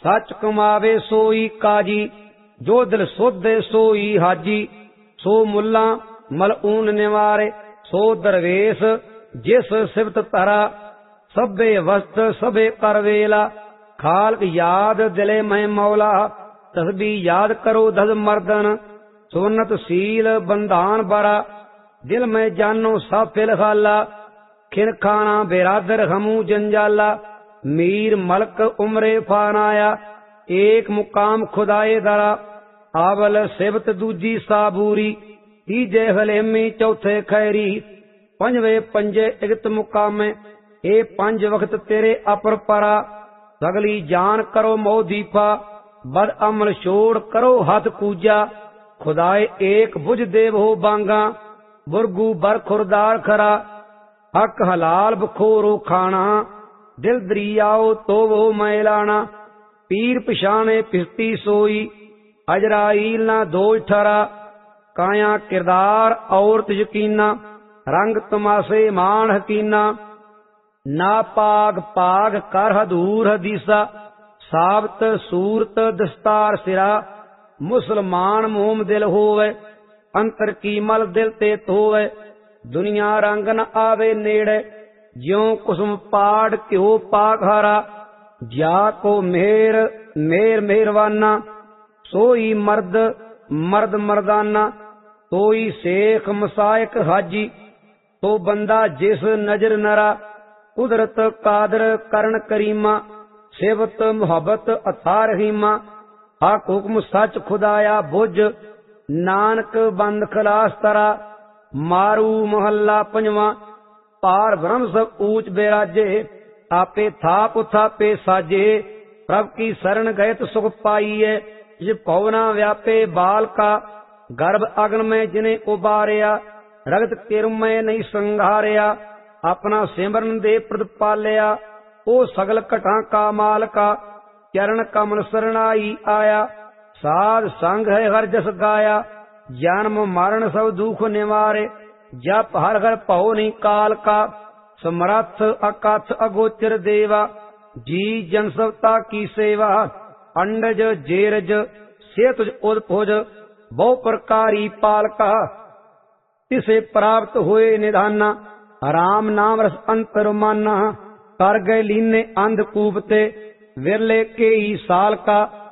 सच कमावे सोई काजी, जो दिल सुधे सोई हाजी। सो मुल्ला मलऊन निवारे, सो दरवेश जिस सिफत तरा। सभे वस्त सभे करवेला, खालक याद दिले में मौला। तस्बी याद करो धज मर्दन, सुन्नत सील बंधान बरा। दिल में जानो सब फिलहाला, खिन खाना बेरादर हमू जंजाला। मीर मलक उमरे फानाया, एक मुकाम खुदाए दरा। आवल सिबत दूजी साबूरी, तीजे हलेमी चौथे खैरी। पंजवे पंजे इगत मुकामे, ए पंज वक्त तेरे अपर परा। सगली जान करो मोदीफा, बद अमल छोड़ करो हथ कूजा। खुदाए एक बुझ देव हो बांगा, बुरगू बर खुरदार खरा। हक हलाल बखोरो खाना, दिल दरियाओ तो वो मैलाना। पीर पिछाने पिस्ती सोई, अजराइल ना दोष ठरा। काया किरदार औरत यकीना, रंग तमाशे मान हकीना। ना पाग पाग कर हदूर हदीसा, साबत सूरत दस्तार सिरा। मुसलमान मोम दिल होवे, अंतर की मल दिल ते धोवे। दुनिया रंग न आवे नेड़े, ज्यों कुसुम पाड़ क्यों पाखारा। जा को मेहर मेहर मेहरवाना, सोई मर्द मर्द मर्दाना। सोई शेख मसायक हाजी, तो बंदा जिस नजर नरा। कुदरत कादर करण करीमा, सेवत मुहब्बत अथा रहीमा। हक हुक्म सच खुदाया बुझ, नानक बंद खलास तरा। मारू मोहल्ला पंजवा, पार ब्रह्म सब ऊंच बेराजे। आपे थाप थापे साजे, प्रभ की शरण गए तो सुख पाइए। जिस पवना व्यापे बाल का, गर्भ अग्न में जिन्हें उबारिया। रगत किरम में नहीं संघारिया, अपना सिमरन दे प्रतिपालिया। ओ सगल घटा का मालका, चरण कमल शरणाई आया। साध संग है हर जस गाया, जन्म मरण सब दुख निवारे। जप हर हर भव नहीं काल का, समरथ अकथ अगोचर देवा। जी जन सबता की सेवा, अंडज जेरज सेतुज उदपुज। बहु प्रकारी पालका, तिसे प्राप्त हुए निधाना। राम नाम रस अंतर माना, कर गए लीने अंधकूप ते। विरले के ही साल का,